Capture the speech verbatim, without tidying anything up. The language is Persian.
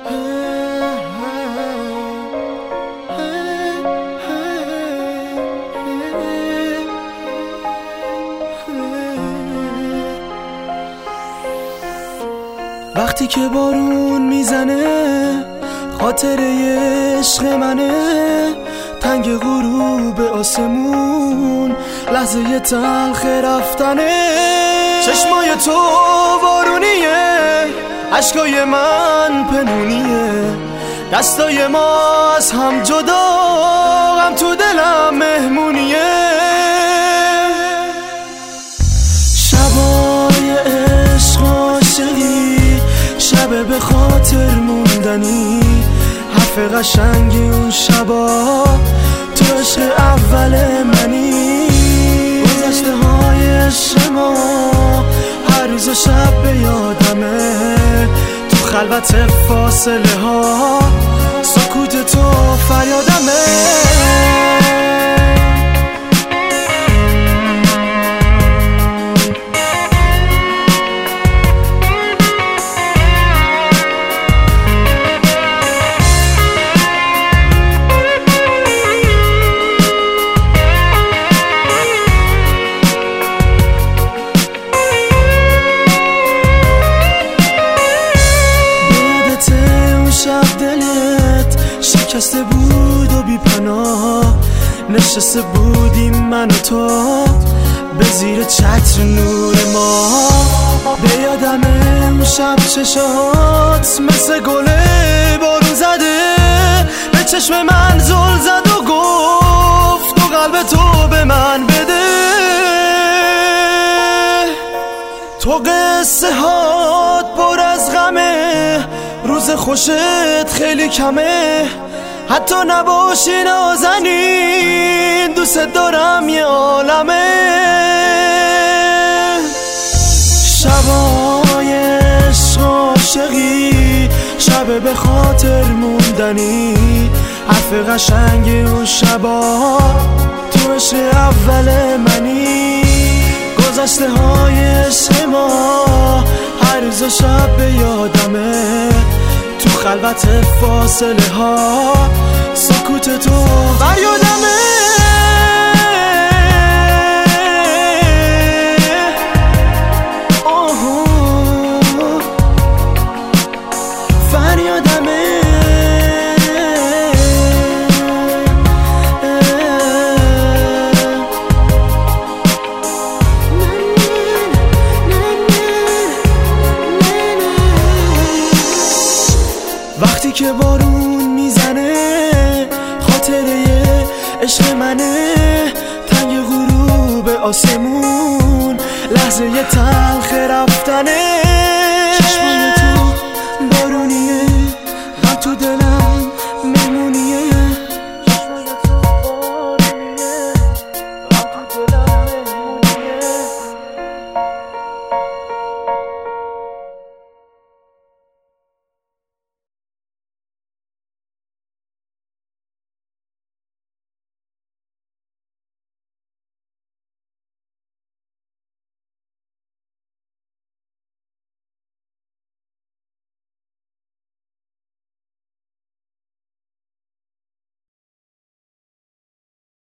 وقتی که بارون میزنه خاطره عشق منه، تنگ غروب آسمون لحظه تلخ رفتنه. چشمای تو بارونیه، عشقای من پنونیه، دستای ما از هم جدا، غم تو دلم مهمونیه. شبای عشق عاشقی، شب به خاطر موندنی، حرف قشنگی اون شبا، تو عشق اول منی. گذشته های عشق ما هر روز و شب به یادمه، تو خلوت فاصله ها سکوت تو فریادمه. شکسته بود و بی پناه، نشسته بودیم من و تو به زیر چتر نور ما. به یادمه اون شب چشات مثل گله بارون زده، به چشم من زل زد و گفت تو قلب تو به من بده. تو قصه هات پر از غمه، روز خوشت خیلی کمه، حتی نباشی نازنین دوست دارم یه عالمه. شبای عشق عاشقی، شب به خاطر موندنی، حرف قشنگی اون شبا، تو عشق اول منی. گذشته های عشق ما هر روز و شب به یادمه، تو خلوت فاصله ها سکوت تو فریادمه. فریادمه. وقتی که بارون میزنه خاطره عشق منه، تنگ غروب آسمون لحظه ی تلخ رفتنه. چشمای تو بارونیه، غم تو دلم